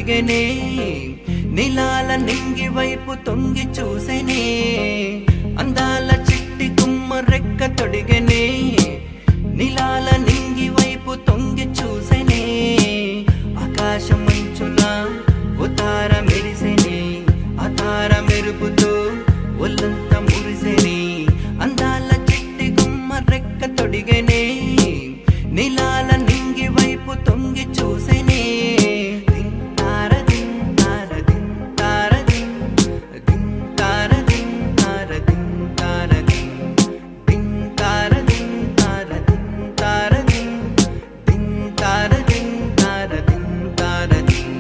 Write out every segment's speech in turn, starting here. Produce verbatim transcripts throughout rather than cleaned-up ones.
తొడిగెనే నీలాల నింగి వైపు తొంగి చూసెనే అందాల చిట్టి గుమ్మ రెక్క తొడిగెనే నీలాల నింగి వైపు తొంగి చూసెనే ఆకాశం మంచున ఓ తార మెరిసెనే ఆ తార మెరుపుతో ఒళ్ళంత మురిసెనే అందాల చిట్టి గుమ్మ రెక్క తొడిగెనే నీలాల నింగి వైపు తొంగి చూసెనే దింతార దింతార దింతార దింతార దింతార దింతార దింతార దింతార దింతార దింతార దింతార దింతార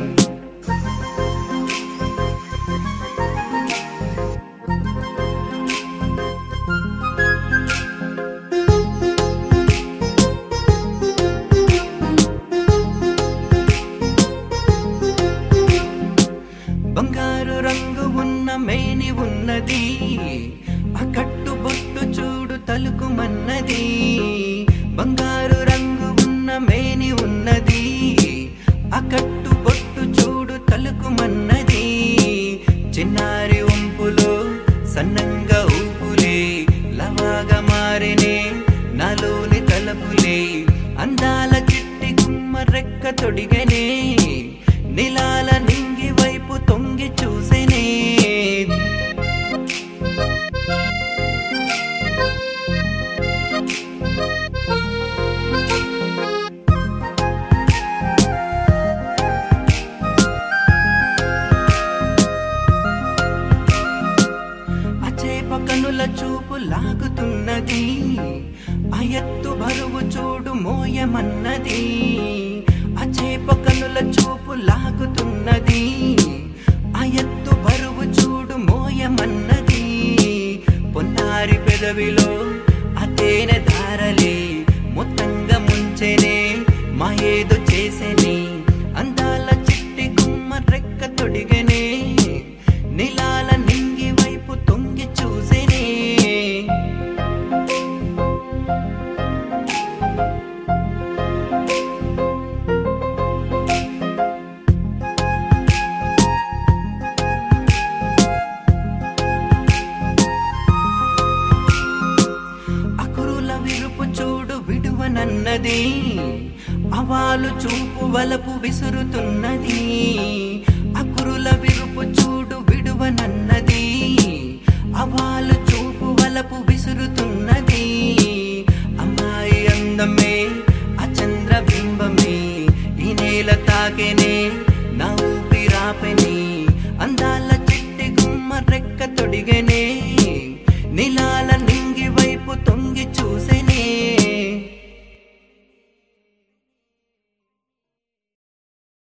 బంగారు రంగు ఉన్న మేని ఉన్నది ఆ కట్టు బొట్టు చూడు తలుకుమన్నది బంగారు రంగు ఉన్న మేని ఉన్నది ఆ కట్టు బొట్టు చూడు తలుకుమన్నది చిన్నారి ఉంపులో సన్నంగా ఊపులే లవాగా మారినే నాలోని తలపులే అందాల చిట్టి గుమ్మ రెక్క తొడిగనే నీలాల నింగి వైపు తొంగి చూసెనే అచేప కనుల చూపు లాగుతున్నది ఆ ఎత్తు బరువు చూడు మోయమన్నది అచేప కనుల చూపు లాగుతున్నది ఆ ఎత్తు బరువు చూడు మోయమన్నది పొన్నారి పెదవిలో ఆ తేనె ధారలే మొత్తంగా ముంచెనే మా ఏదో చేసెనే అందాల చిట్టి గుమ్మ రెక్క తొడిగనే నీలాల నింగి వైపు తొంగి చూసెనే విరుపు చూడు విడువనన్నది అవాలు చూపు వలపు విసురుతున్నది అకురుల విరుపు చూ